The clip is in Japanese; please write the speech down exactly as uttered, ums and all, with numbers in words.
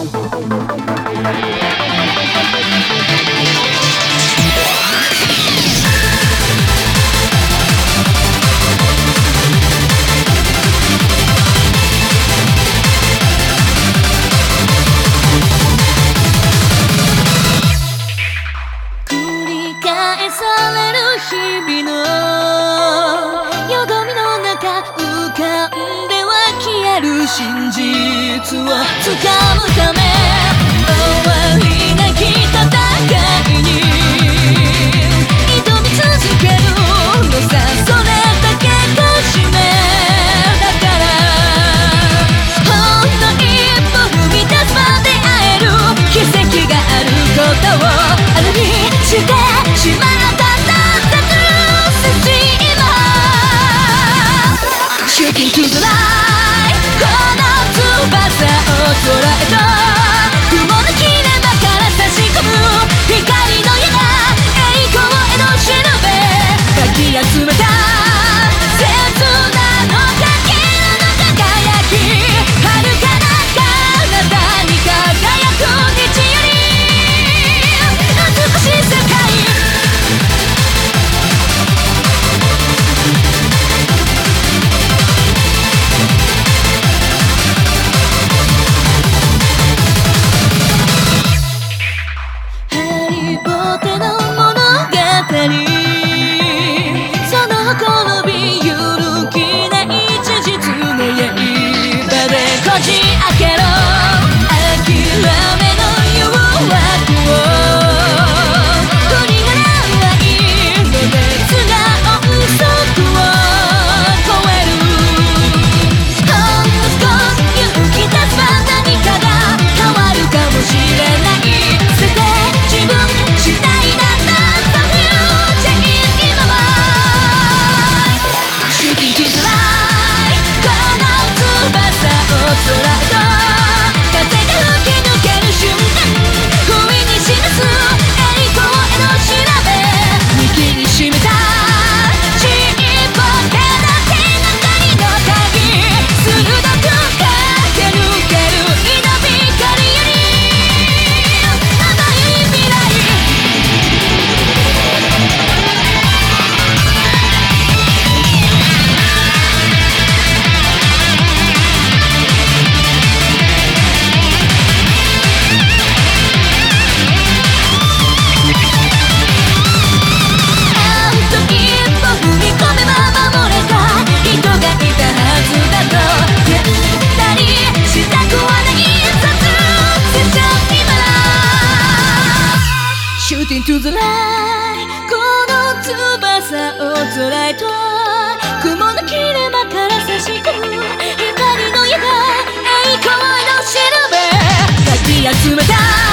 日々のよどみの中浮かんでは消える真実をつかむため終わりなき戦いに挑み続けるのさ。それだけが使命だから、ほんの一歩踏み出すまで会える奇跡があることをあるにしてしまった。Shooting to the light この翼を捉えた雲の切れ間から差し込む光の矢が栄光へのしるべかき集めた切なのかけらの輝き遥かな彼方に輝く日より美しい世界。こじ開けろ諦めの誘惑を振り払わないの熱が音速を超える。ほんの少し勇気出せば何かが変わるかもしれない。捨てて自分次第なんだというチェイン今は Shooting to the light この翼を空へと風が吹き抜ける瞬間不意に示す栄光への調べ握りしめたちっぽけな手がかりの鍵鋭く駆け抜ける稲光より甘い未来。Shooting to the light この翼を捉えた雲の切れ間から差し込む光の矢が栄光のしるべかき集めた